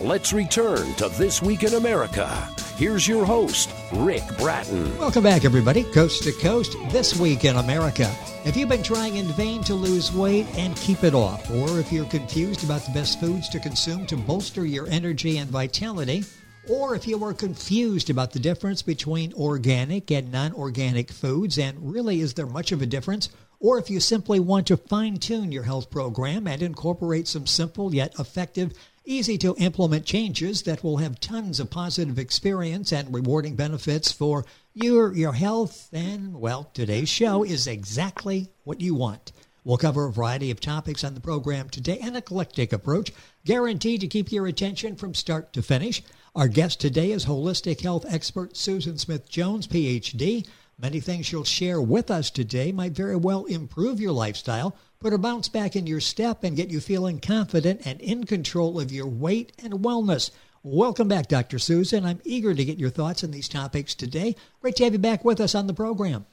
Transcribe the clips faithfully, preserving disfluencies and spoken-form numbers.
Let's return to This Week in America. Here's your host, Rick Bratton. Welcome back, everybody. Coast to Coast, This Week in America. If you've been trying in vain to lose weight and keep it off, or if you're confused about the best foods to consume to bolster your energy and vitality, or if you are confused about the difference between organic and non-organic foods, and really is there much of a difference, or if you simply want to fine-tune your health program and incorporate some simple yet effective, easy-to-implement changes that will have tons of positive experience and rewarding benefits for your, your health, then, well, today's show is exactly what you want. We'll cover a variety of topics on the program today, an eclectic approach, guaranteed to keep your attention from start to finish. Our guest today is holistic health expert Susan Smith-Jones, P H D. Many things she'll share with us today might very well improve your lifestyle, put a bounce back in your step, and get you feeling confident and in control of your weight and wellness. Welcome back, Doctor Susan. I'm eager to get your thoughts on these topics today. Great to have you back with us on the program.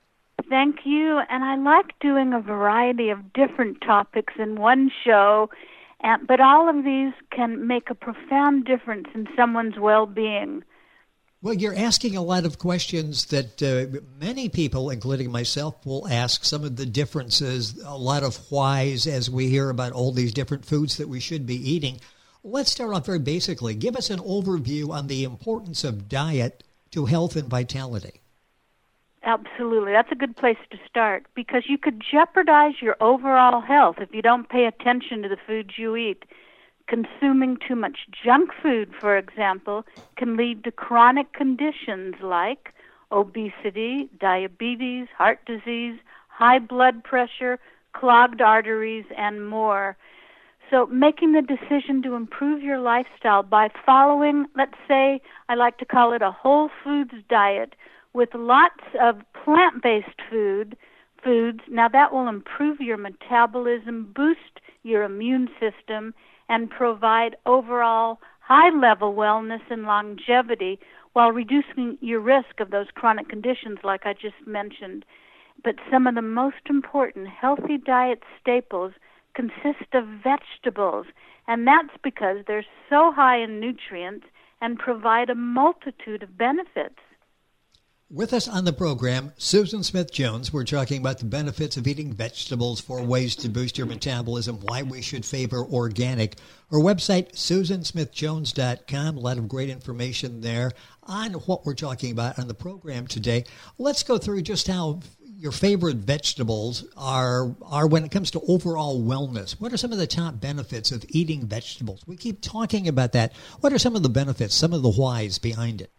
Thank you, and I like doing a variety of different topics in one show, and, but all of these can make a profound difference in someone's well-being. Well, you're asking a lot of questions that uh, many people, including myself, will ask. Some of the differences, a lot of whys as we hear about all these different foods that we should be eating. Let's start off very basically. Give us an overview on the importance of diet to health and vitality. Absolutely. That's a good place to start because you could jeopardize your overall health if you don't pay attention to the foods you eat. Consuming too much junk food, for example, can lead to chronic conditions like obesity, diabetes, heart disease, high blood pressure, clogged arteries, and more. So making the decision to improve your lifestyle by following, let's say, I like to call it a whole foods diet with lots of plant-based food, foods, now that will improve your metabolism, boost your immune system, and provide overall high-level wellness and longevity while reducing your risk of those chronic conditions like I just mentioned. But some of the most important healthy diet staples consist of vegetables, and that's because they're so high in nutrients and provide a multitude of benefits. With us on the program, Susan Smith-Jones. We're talking about the benefits of eating vegetables, four ways to boost your metabolism, why we should favor organic. Her website, susan smith jones dot com. A lot of great information there on what we're talking about on the program today. Let's go through just how your favorite vegetables are, are when it comes to overall wellness. What are some of the top benefits of eating vegetables? We keep talking about that. What are some of the benefits, some of the whys behind it?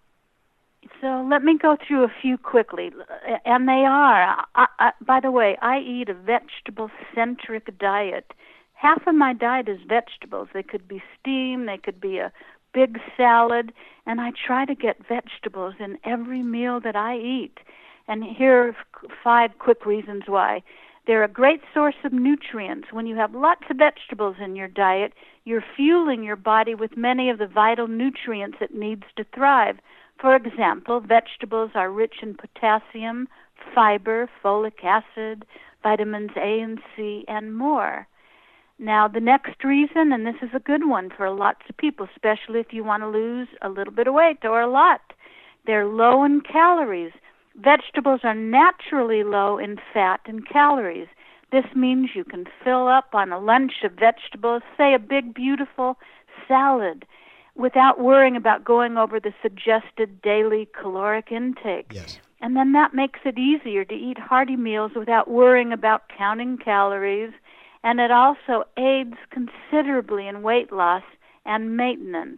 So let me go through a few quickly, and they are. I, I, by the way, I eat a vegetable-centric diet. Half of my diet is vegetables. They could be steamed, they could be a big salad, and I try to get vegetables in every meal that I eat. And here are five quick reasons why. They're a great source of nutrients. When you have lots of vegetables in your diet, you're fueling your body with many of the vital nutrients it needs to thrive. For example, vegetables are rich in potassium, fiber, folic acid, vitamins A and C, and more. Now, the next reason, and this is a good one for lots of people, especially if you want to lose a little bit of weight or a lot, they're low in calories. Vegetables are naturally low in fat and calories. This means you can fill up on a lunch of vegetables, say a big, beautiful salad, without worrying about going over the suggested daily caloric intake. Yes. And then that makes it easier to eat hearty meals without worrying about counting calories, and it also aids considerably in weight loss and maintenance.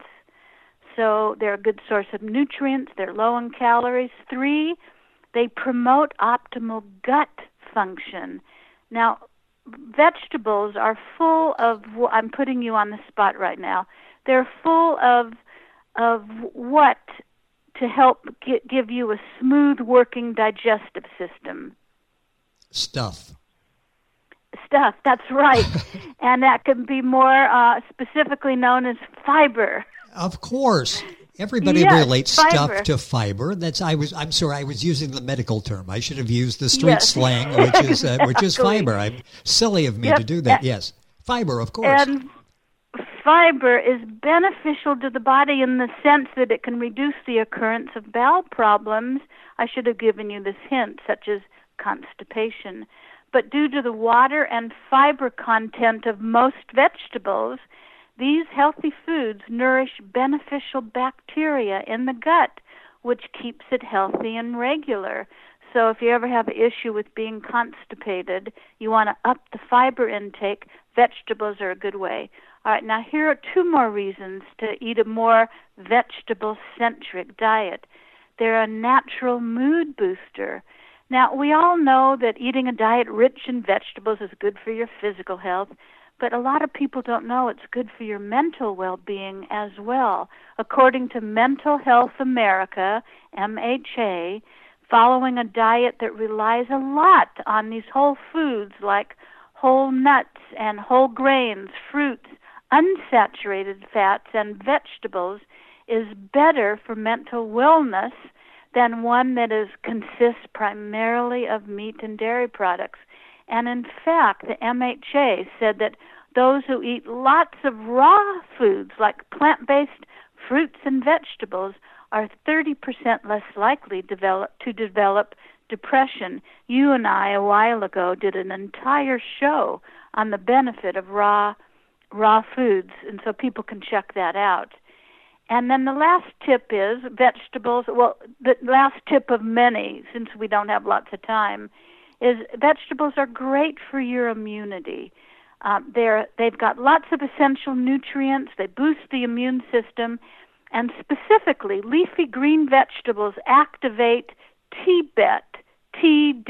So they're a good source of nutrients, they're low in calories. Three, they promote optimal gut function. Now, vegetables are full of, I'm putting you on the spot right now, they're full of of what to help get, give you a smooth working digestive system? Stuff. Stuff, that's right. And that can be more uh, specifically known as fiber. Of course. Everybody yes, relates fiber. stuff to fiber. That's I was. I'm sorry. I was using the medical term. I should have used the street yes. slang, which is uh, which is Exactly. fiber. I'm silly of me yep. to do that. Yes, fiber, of course. And fiber is beneficial to the body in the sense that it can reduce the occurrence of bowel problems. I should have given you this hint, such as constipation. But due to the water and fiber content of most vegetables, these healthy foods nourish beneficial bacteria in the gut, which keeps it healthy and regular. So if you ever have an issue with being constipated, you want to up the fiber intake, vegetables are a good way. All right, now here are two more reasons to eat a more vegetable-centric diet. They're a natural mood booster. Now, we all know that eating a diet rich in vegetables is good for your physical health, but a lot of people don't know it's good for your mental well-being as well. According to Mental Health America, M H A, following a diet that relies a lot on these whole foods like whole nuts and whole grains, fruits, unsaturated fats, and vegetables is better for mental wellness than one that is consists primarily of meat and dairy products. And in fact, the M H A said that those who eat lots of raw foods like plant-based fruits and vegetables are thirty percent less likely develop, to develop depression. You and I, a while ago, did an entire show on the benefit of raw raw foods, and so people can check that out. And then the last tip is vegetables. Well, the last tip of many, since we don't have lots of time, is vegetables are great for your immunity. Um, they're, they've got lots of essential nutrients. They boost the immune system. And specifically, leafy green vegetables activate T B E T,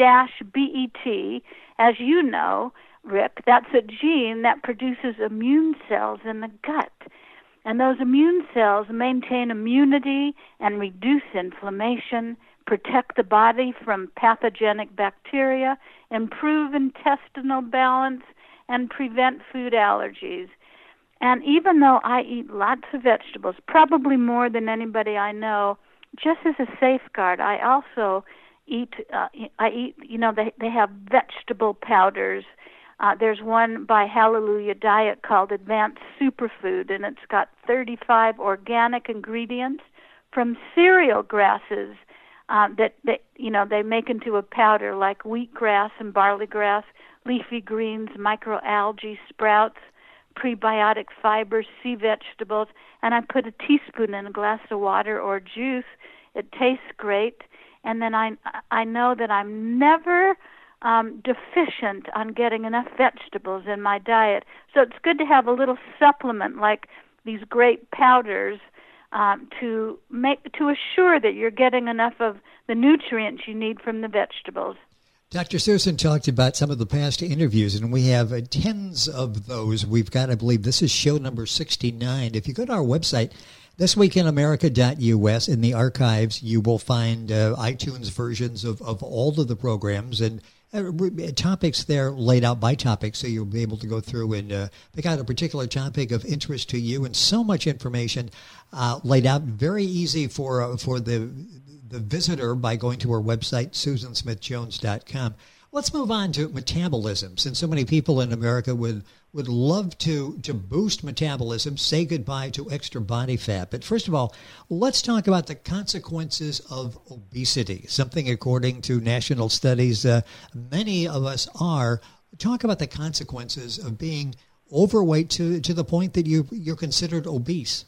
T B E T. As you know, Rick, that's a gene that produces immune cells in the gut. And those immune cells maintain immunity and reduce inflammation, protect the body from pathogenic bacteria, improve intestinal balance, and prevent food allergies. And even though I eat lots of vegetables, probably more than anybody I know, just as a safeguard, I also eat, uh, I eat, you know, they, they have vegetable powders. Uh, there's one by Hallelujah Diet called Advanced Superfood, and it's got thirty-five organic ingredients from cereal grasses uh, that, that, you know, they make into a powder like wheatgrass and barley grass, leafy greens, microalgae, sprouts, prebiotic fibers, sea vegetables, and I put a teaspoon in a glass of water or juice. It tastes great, and then I, I know that I'm never Um, deficient on getting enough vegetables in my diet. So it's good to have a little supplement like these great powders um, to make to assure that you're getting enough of the nutrients you need from the vegetables. Doctor Susan talked about some of the past interviews, and we have uh, tens of those. We've got, I believe, this is show number sixty-nine. If you go to our website, this week in america dot u s, in the archives, you will find uh, iTunes versions of, of all of the programs and Uh, topics there laid out by topic, so you'll be able to go through and uh, pick out a particular topic of interest to you, and so much information uh, laid out, very easy for uh, for the the visitor by going to our website, susan smith jones dot com. Let's move on to metabolism, since so many people in America would would love to, to boost metabolism, say goodbye to extra body fat. But first of all, let's talk about the consequences of obesity, something according to national studies uh, many of us are. Talk about the consequences of being overweight to, to the point that you, you're considered obese.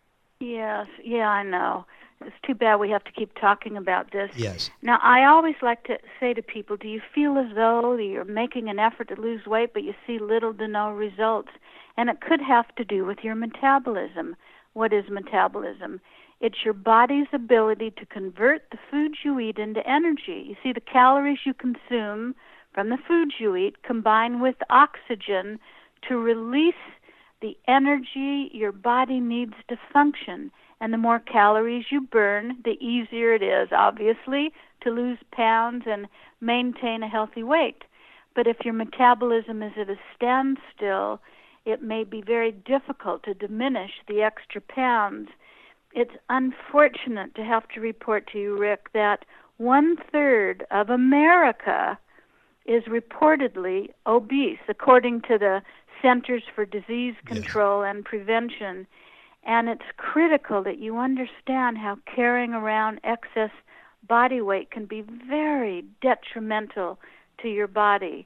Yes, yeah, I know. It's too bad we have to keep talking about this. Yes. Now, I always like to say to people, do you feel as though you're making an effort to lose weight, but you see little to no results? And it could have to do with your metabolism. What is metabolism? It's your body's ability to convert the foods you eat into energy. You see, the calories you consume from the foods you eat combine with oxygen to release the energy your body needs to function. And the more calories you burn, the easier it is, obviously, to lose pounds and maintain a healthy weight. But if your metabolism is at a standstill, it may be very difficult to diminish the extra pounds. It's unfortunate to have to report to you, Rick, that one-third of America is reportedly obese, according to the Centers for Disease Control yes. and Prevention. And it's critical that you understand how carrying around excess body weight can be very detrimental to your body.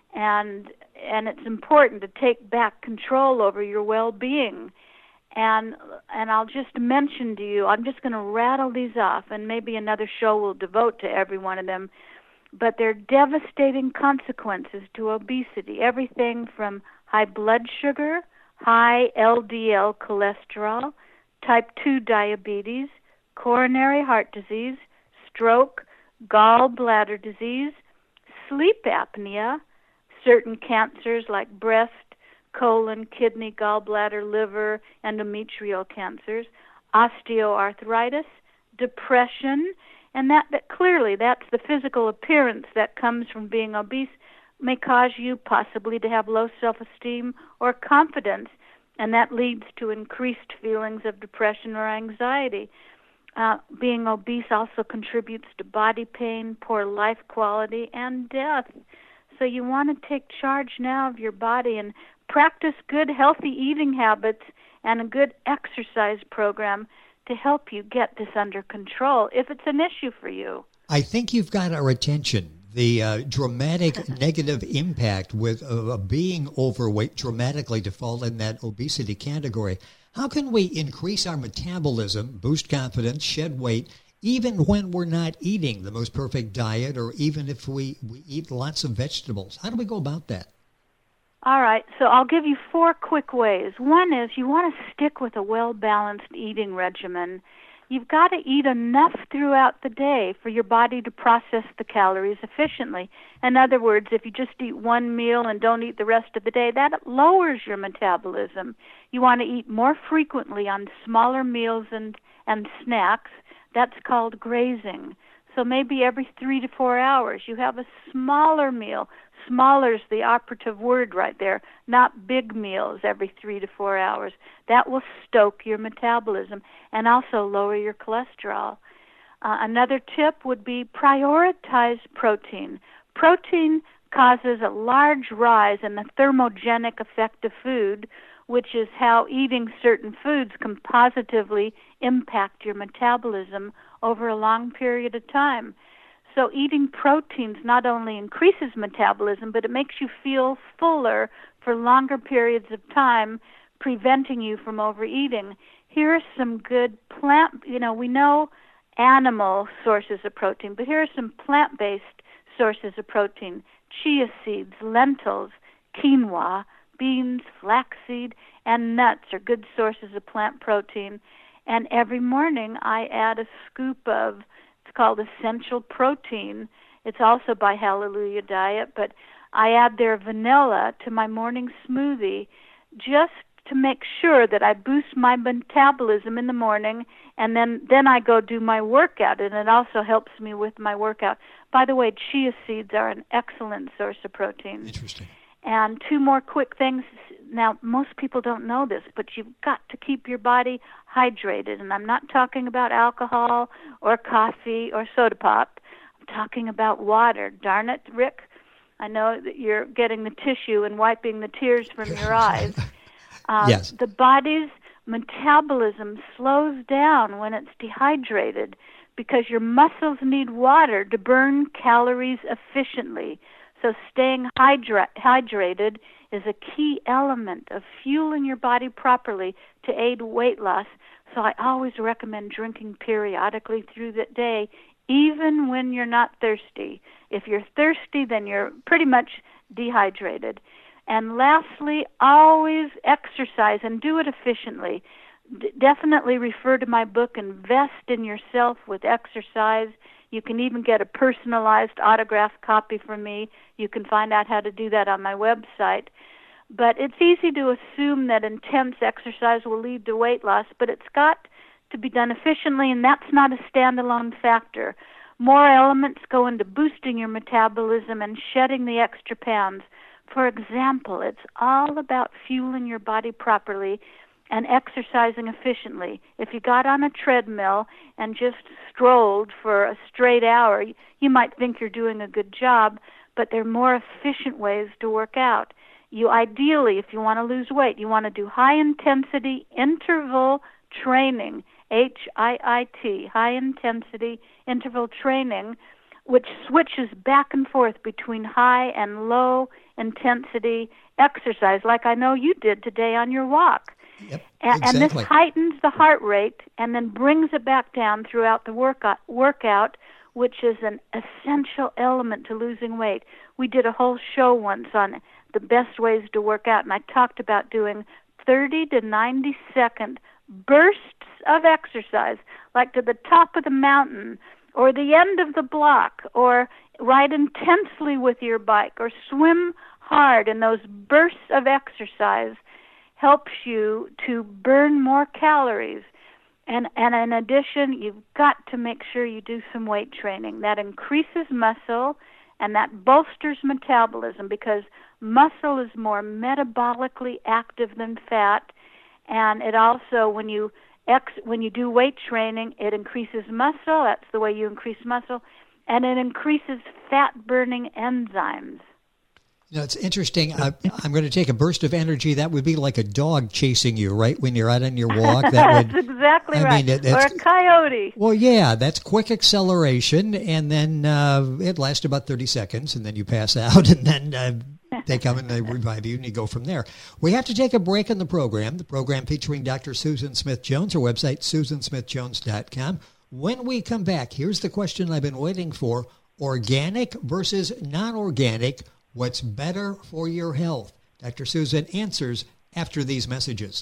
And and it's important to take back control over your well-being. And and I'll just mention to you, I'm just going to rattle these off, and maybe another show will devote to every one of them. But they're devastating consequences to obesity. Everything from high blood sugar, high L D L cholesterol, type two diabetes, coronary heart disease, stroke, gallbladder disease, sleep apnea, certain cancers like breast, colon, kidney, gallbladder, liver, endometrial cancers, osteoarthritis, depression, and that, that clearly that's the physical appearance that comes from being obese, may cause you possibly to have low self-esteem or confidence, and that leads to increased feelings of depression or anxiety. Uh, being obese also contributes to body pain, poor life quality, and death. So you want to take charge now of your body and practice good, healthy eating habits and a good exercise program to help you get this under control if it's an issue for you. I think you've got our attention. The uh, dramatic negative impact with uh, being overweight dramatically to fall in that obesity category. How can we increase our metabolism, boost confidence, shed weight, even when we're not eating the most perfect diet, or even if we, we eat lots of vegetables? How do we go about that? All right, so I'll give you four quick ways. One is you want to stick with a well-balanced eating regimen. You've got to eat enough throughout the day for your body to process the calories efficiently. In other words, if you just eat one meal and don't eat the rest of the day, that lowers your metabolism. You want to eat more frequently on smaller meals and, and snacks. That's called grazing. So maybe every three to four hours you have a smaller meal. Smaller is the operative word right there, not big meals every three to four hours. That will stoke your metabolism and also lower your cholesterol. Uh, another tip would be prioritize protein. Protein causes a large rise in the thermogenic effect of food, which is how eating certain foods can positively impact your metabolism over a long period of time. So eating proteins not only increases metabolism, but it makes you feel fuller for longer periods of time, preventing you from overeating. Here are some good plant, you know, we know animal sources of protein, but here are some plant-based sources of protein. Chia seeds, lentils, quinoa, beans, flaxseed, and nuts are good sources of plant protein. And every morning I add a scoop of, it's called Essential Protein. It's also by Hallelujah Diet, but I add their vanilla to my morning smoothie just to make sure that I boost my metabolism in the morning, and then, then I go do my workout, and it also helps me with my workout. By the way, chia seeds are an excellent source of protein. Interesting. And two more quick things. Now, most people don't know this, but you've got to keep your body hydrated. And I'm not talking about alcohol or coffee or soda pop. I'm talking about water. Darn it, Rick. I know that you're getting the tissue and wiping the tears from your eyes. Um, yes. The body's metabolism slows down when it's dehydrated because your muscles need water to burn calories efficiently. So staying hydra- hydrated is a key element of fueling your body properly to aid weight loss. So I always recommend drinking periodically through the day, even when you're not thirsty. If you're thirsty, then you're pretty much dehydrated. And lastly, always exercise and do it efficiently. D- definitely refer to my book, Invest in Yourself with Exercise. You can even get a personalized autographed copy from me. You can find out how to do that on my website. But it's easy to assume that intense exercise will lead to weight loss, but it's got to be done efficiently, and that's not a standalone factor. More elements go into boosting your metabolism and shedding the extra pounds. For example, it's all about fueling your body properly and exercising efficiently. If you got on a treadmill and just strolled for a straight hour, you might think you're doing a good job, but there are more efficient ways to work out. You ideally, if you want to lose weight, you want to do high-intensity interval training, H I I T, high-intensity interval training, which switches back and forth between high and low-intensity exercise, like I know you did today on your walk. Yep, and, exactly. and this heightens the heart rate and then brings it back down throughout the workout, workout, which is an essential element to losing weight. We did a whole show once on the best ways to work out, and I talked about doing thirty to ninety second bursts of exercise, like to the top of the mountain or the end of the block, or ride intensely with your bike, or swim hard. And those bursts of exercise helps you to burn more calories. And, and in addition, you've got to make sure you do some weight training. That increases muscle and that bolsters metabolism, because muscle is more metabolically active than fat. And it also, when you ex, when you do weight training, it increases muscle. That's the way you increase muscle. And it increases fat-burning enzymes. You know, it's interesting. I, I'm going to take a burst of energy. That would be like a dog chasing you, right, when you're out on your walk. That That's would, exactly I right. Mean, it, or a coyote. Well, yeah, that's quick acceleration, and then uh, it lasts about thirty seconds, and then you pass out, and then uh, they come and they revive you, and you go from there. We have to take a break in the program, the program featuring Doctor Susan Smith-Jones, her website, susan smith jones dot com. When we come back, here's the question I've been waiting for: organic versus non-organic. What's better for your health? Doctor Susan answers after these messages.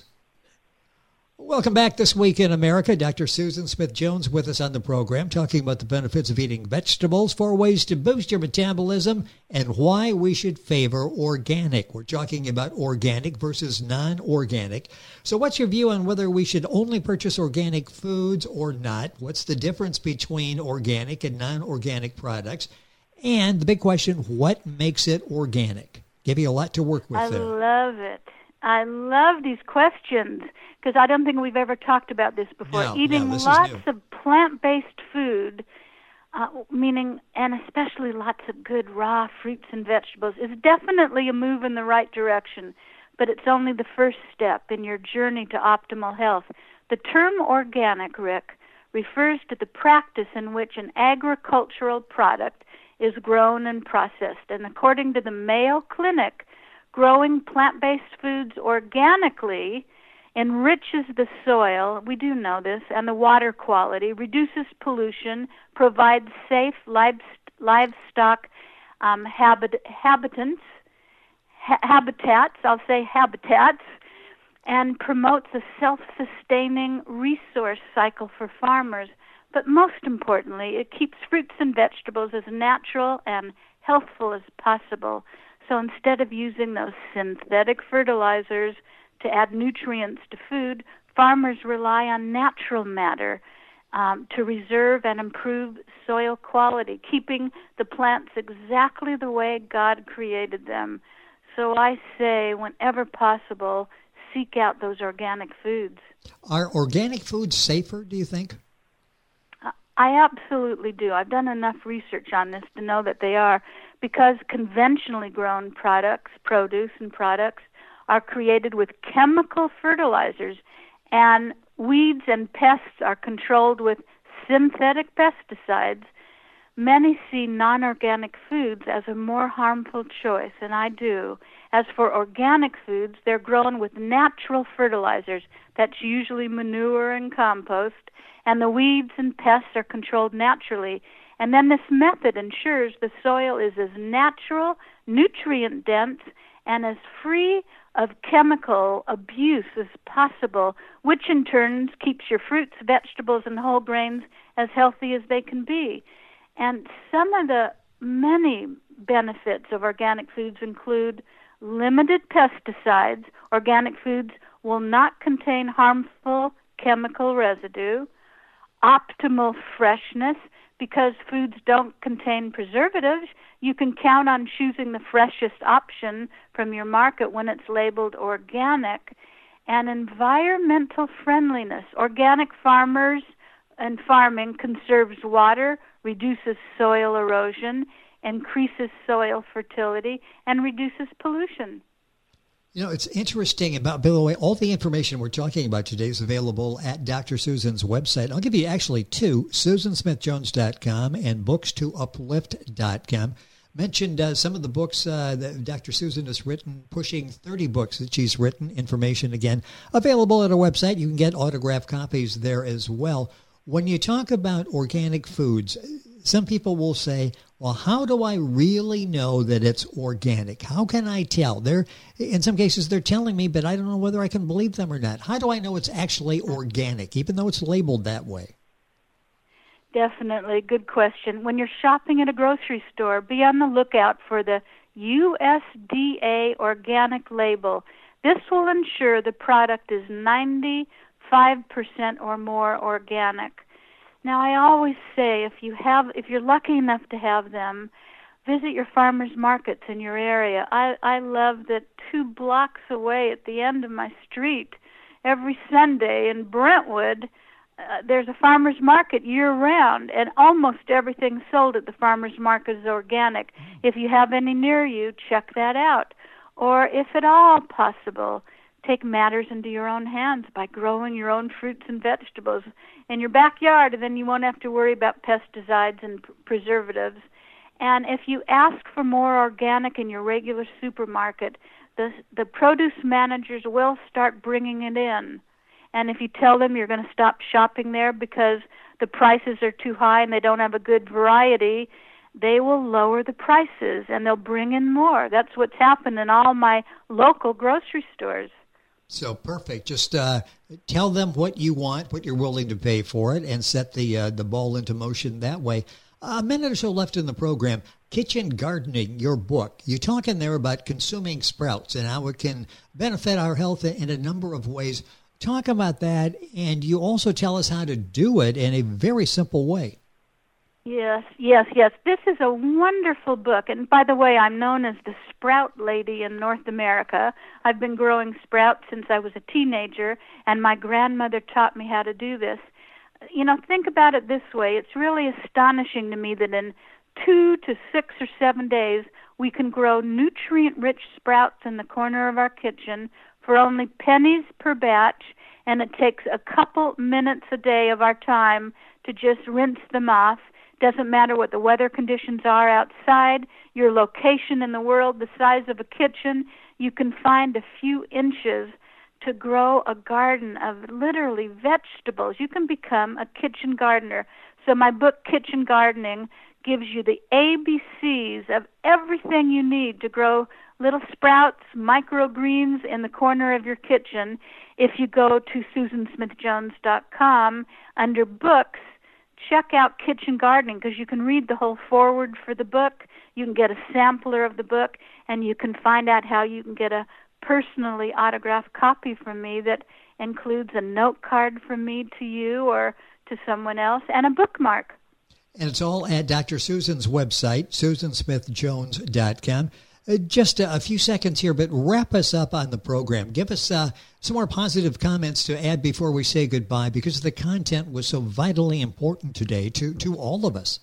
Welcome back This Week in America. Doctor Susan Smith-Jones with us on the program, talking about the benefits of eating vegetables, four ways to boost your metabolism, and why we should favor organic. We're talking about organic versus non-organic. So what's your view on whether we should only purchase organic foods or not? What's the difference between organic and non-organic products? And the big question, what makes it organic? Give you a lot to work with I there. I love it. I love these questions, because I don't think we've ever talked about this before. No, Eating no, this is lots new. of plant-based food, uh, meaning, and especially lots of good raw fruits and vegetables, is definitely a move in the right direction, but it's only the first step in your journey to optimal health. The term organic, Rick, refers to the practice in which an agricultural product is grown and processed. And according to the Mayo Clinic, growing plant-based foods organically enriches the soil, we do know this, and the water quality, reduces pollution, provides safe livestock um, habit, habitants, ha- habitats, I'll say habitats, and promotes a self-sustaining resource cycle for farmers. But most importantly, it keeps fruits and vegetables as natural and healthful as possible. So instead of using those synthetic fertilizers to add nutrients to food, farmers rely on natural matter um, to reserve and improve soil quality, keeping the plants exactly the way God created them. So I say, whenever possible, seek out those organic foods. Are organic foods safer, do you think? I absolutely do. I've done enough research on this to know that they are, because conventionally grown products, produce and products, are created with chemical fertilizers, and weeds and pests are controlled with synthetic pesticides. Many see non-organic foods as a more harmful choice, and I do. As for organic foods, they're grown with natural fertilizers. That's usually manure and compost, and the weeds and pests are controlled naturally. And then this method ensures the soil is as natural, nutrient-dense, and as free of chemical abuse as possible, which in turn keeps your fruits, vegetables, and whole grains as healthy as they can be. And some of the many benefits of organic foods include limited pesticides. Organic foods will not contain harmful chemical residue, optimal freshness, because foods don't contain preservatives. You can count on choosing the freshest option from your market when it's labeled organic. And environmental friendliness. Organic farmers and farming conserves water, reduces soil erosion, increases soil fertility, and reduces pollution. You know, it's interesting about, by the way, all the information we're talking about today is available at Doctor Susan's website. I'll give you actually two, susan smith jones dot com and books to uplift dot com. Mentioned uh, some of the books uh, that Doctor Susan has written, pushing thirty books that she's written. Information, again, available at her website. You can get autographed copies there as well. When you talk about organic foods, some people will say, well, how do I really know that it's organic? How can I tell? They're, in some cases, they're telling me, but I don't know whether I can believe them or not. How do I know it's actually organic, even though it's labeled that way? Definitely. Good question. When you're shopping at a grocery store, be on the lookout for the U S D A organic label. This will ensure the product is ninety-five percent or more organic. Now, I always say, if you have, if you're lucky enough to have them, visit your farmers markets in your area. I, I love that two blocks away at the end of my street, every Sunday in Brentwood, uh, there's a farmers market year-round, and almost everything sold at the farmers market is organic. If you have any near you, check that out. Or, if at all possible, take matters into your own hands by growing your own fruits and vegetables in your backyard, and then you won't have to worry about pesticides and p- preservatives. And if you ask for more organic in your regular supermarket, the the produce managers will start bringing it in. And if you tell them you're going to stop shopping there because the prices are too high and they don't have a good variety, they will lower the prices and they'll bring in more. That's what's happened in all my local grocery stores. So perfect. Just uh, tell them what you want, what you're willing to pay for it, and set the uh, the ball into motion that way. A minute or so left in the program. Kitchen Gardening, your book. You talk in there about consuming sprouts and how it can benefit our health in a number of ways. Talk about that, and you also tell us how to do it in a very simple way. Yes, yes, yes. This is a wonderful book. And by the way, I'm known as the Sprout Lady in North America. I've been growing sprouts since I was a teenager, and my grandmother taught me how to do this. You know, think about it this way. It's really astonishing to me that in two to six or seven days, we can grow nutrient-rich sprouts in the corner of our kitchen for only pennies per batch, and it takes a couple minutes a day of our time to just rinse them off. Doesn't matter what the weather conditions are outside, your location in the world, the size of a kitchen, you can find a few inches to grow a garden of literally vegetables. You can become a kitchen gardener. So my book, Kitchen Gardening, gives you the A B Cs of everything you need to grow little sprouts, microgreens in the corner of your kitchen. If you go to susan smith jones dot com, under books, check out Kitchen Gardening, because you can read the whole foreword for the book, you can get a sampler of the book, and you can find out how you can get a personally autographed copy from me that includes a note card from me to you or to someone else, and a bookmark. And it's all at Doctor Susan's website, susan smith jones dot com. Uh, just a, a few seconds here, but wrap us up on the program. Give us uh, some more positive comments to add before we say goodbye, because the content was so vitally important today to, to all of us.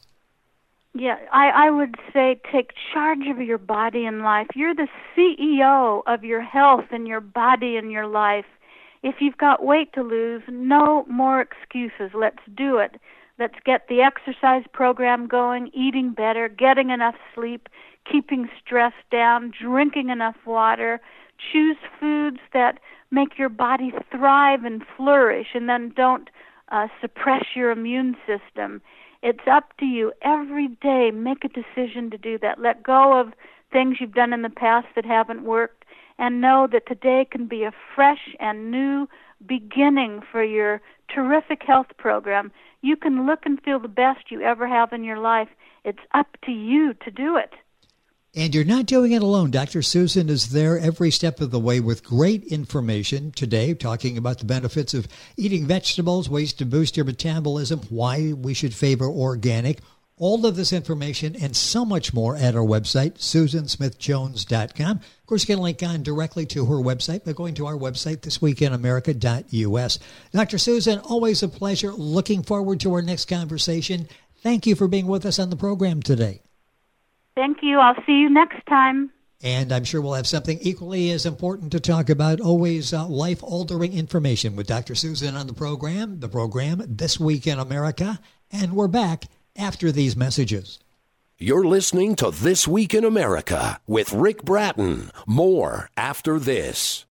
Yeah, I, I would say take charge of your body and life. You're the C E O of your health and your body and your life. If you've got weight to lose, no more excuses. Let's do it. Let's get the exercise program going, eating better, getting enough sleep, keeping stress down, drinking enough water. Choose foods that make your body thrive and flourish, and then don't uh, suppress your immune system. It's up to you. Every day, make a decision to do that. Let go of things you've done in the past that haven't worked, and know that today can be a fresh and new beginning for your terrific health program. You can look and feel the best you ever have in your life. It's up to you to do it. And you're not doing it alone. Doctor Susan is there every step of the way with great information today, talking about the benefits of eating vegetables, ways to boost your metabolism, why we should favor organic. All of this information and so much more at our website, susan smith jones dot com. Of course, you can link on directly to her website by going to our website, this week in america dot u s. Doctor Susan, always a pleasure. Looking forward to our next conversation. Thank you for being with us on the program today. Thank you. I'll see you next time. And I'm sure we'll have something equally as important to talk about. Always uh, life-altering information with Doctor Susan on the program. The program, This Week in America. And we're back after these messages. You're listening to This Week in America with Rick Bratton. More after this.